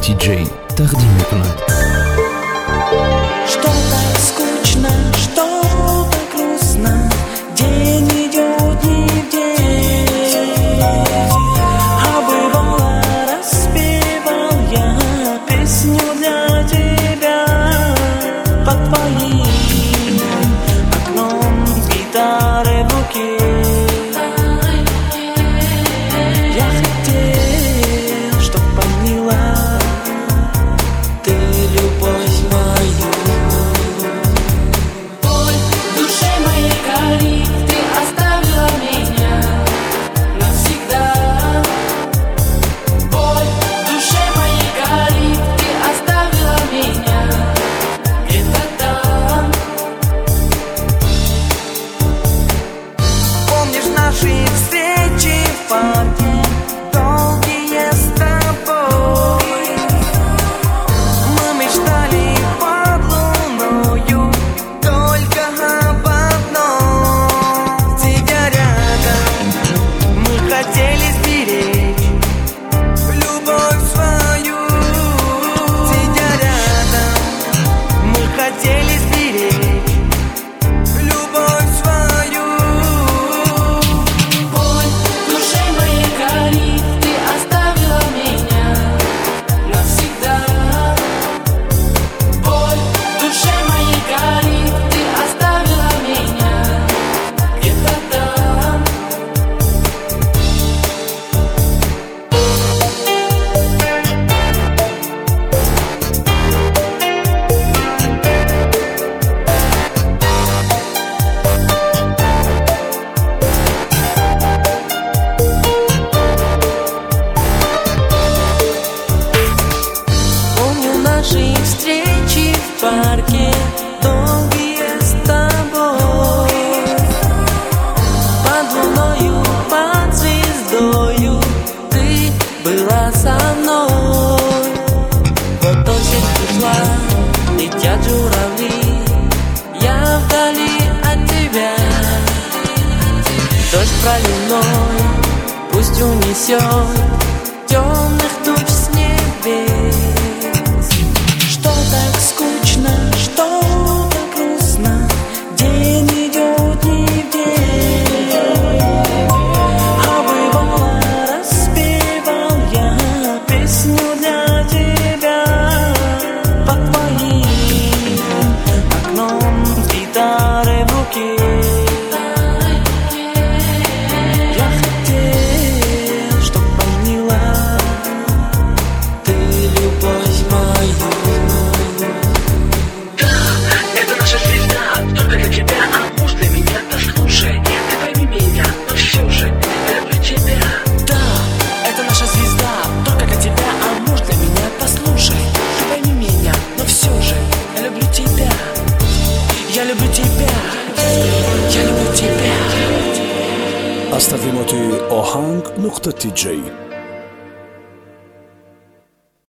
TJ تقديم قناة. Что так скучно, что так грустно, день идет не в день. А бывало, распевал я песню для тебя под твоим окном с гитарой в руке. Я хотел, чтоб поняла ты любовь мою. Боль в душе моей горит, ты оставила меня навсегда. Боль в душе моей горит, ты оставила меня где-то там. Помнишь наши встречи в парке, долгие с тобой? Мы мечтали под луною только об одном. Сидя рядом, мы хотели сберечь любовь свою. Сидя рядом, мы хотели сберечь любовь свою. Боль в душе моей горит, ты оставила меня навсегда. Боль в душе моей горит, ты оставила меня где-то там. Помню наши встречи в парке, долгие с тобой. Под луною, под звездою ты была со мной. Вот осень пришла, летят журавли, я вдали от тебя. Дождь проливной пусть унесет темных туч с небес. Что так скучно, что так грустно, день идет не в день. А бывало, распевал я песню для тебя под твоим окном с гитарой в руке. Я хотел, чтоб поняла ты любовь мою. Это наша звезда, только для тебя, а муж для меня, послушай, ты пойми меня, но все же, я люблю тебя. Да, это наша звезда, только для тебя, а муж для меня, послушай, ты пойми меня, но все же, я люблю тебя. Я люблю тебя. Я люблю тебя. از تقدیمات آهنگ نقطه TJ